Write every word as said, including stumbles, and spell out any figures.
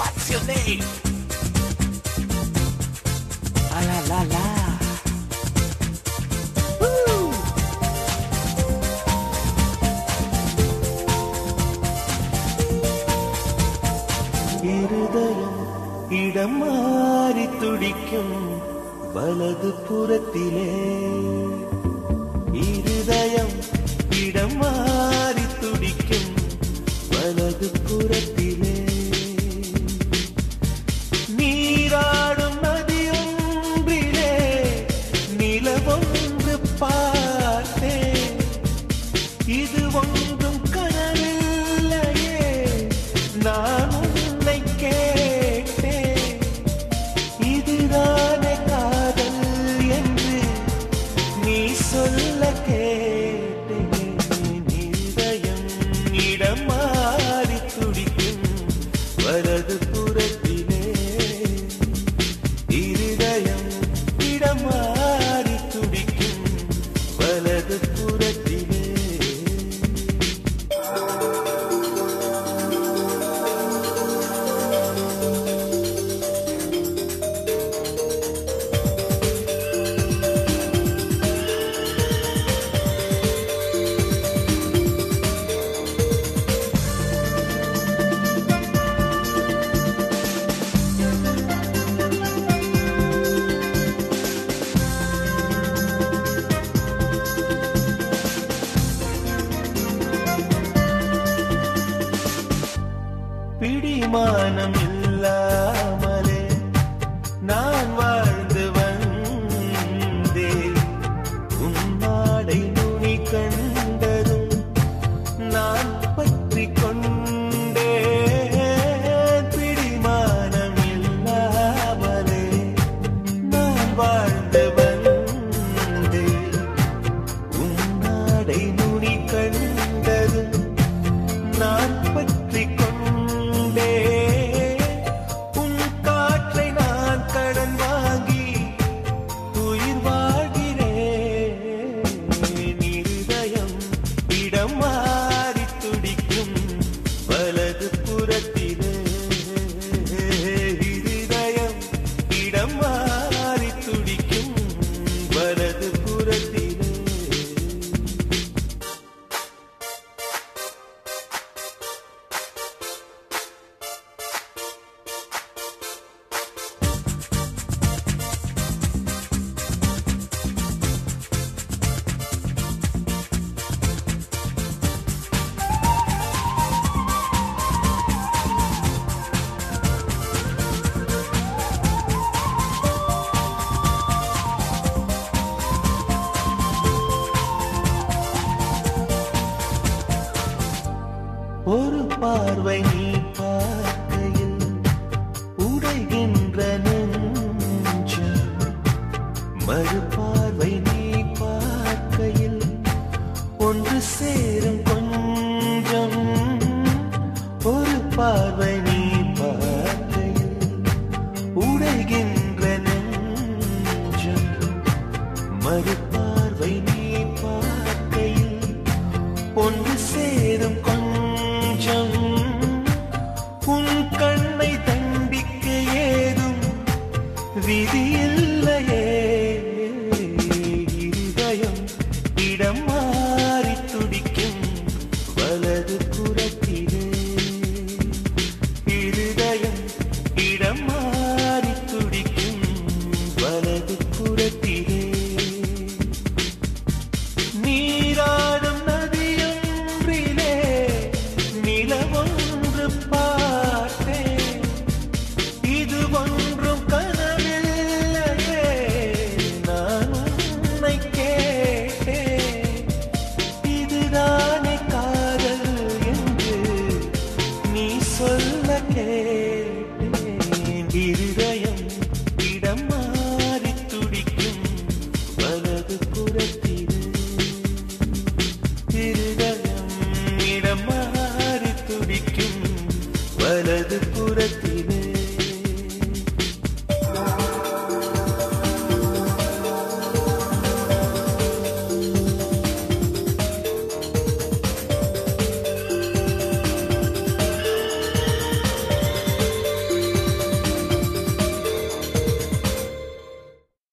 What's your name? Ah la la la. Woo! இருதயம் இடம் மாறி துடிக்கும் வலது புறத்திலே இருதயம் இடம் மாறி துடிக்கும் வலது புறத்திலே நீராடும் நதியொன்றிலே நிலவொன்று பார்த்தேன் இது ஒன்றும் கனவில்லையே நான் உன்னை கேட்டேன் இதுதானே காதல் என்று நீ சொல்ல கேட்டேன் இதயம் இடம் மாறி துடிக்கும் வலது புறத்திலே இருதயம் இடம் மாறி துடிக்கும் வலது புறத்திலே பிடிமானம் இல்லாமலே நான் வாழ்ந்து வந்தேன் உன்னாடை நுனி கண்டதும் நான் பற்றி கொண்டேன் பிடிமானம் இல்லாமலே நான் வாழ்ந்து வந்தேன் உன்னாடை நுனி கண்டதும் நான் பற்றி கொண்டேன் உன் காற்றை நான் கடன் வாங்கி உயிர் வாழ்கிறேன் இருதயம் இடம் மாறி துடிக்கும் வலது புறத்திலே இருதயம் இடம் மாறி துடிக்கும் வலது புறத்திலே ஒரு பார்வை நீ பார்க்கையில் உடைகின்ற நெஞ்சம் மறு பார்வை நீ பார்க்கையில் ஒன்று சேரும் கொஞ்சம் ஒரு பார்வை நீ பார்க்கையில் உடைகின்ற நெஞ்சம் மறு பார்வை நீ பார்க்கையில் ஒன்று சேரும் கொஞ்சம் உன் கண்ணை தண்டிக்க ஏதும் விதியில்லையே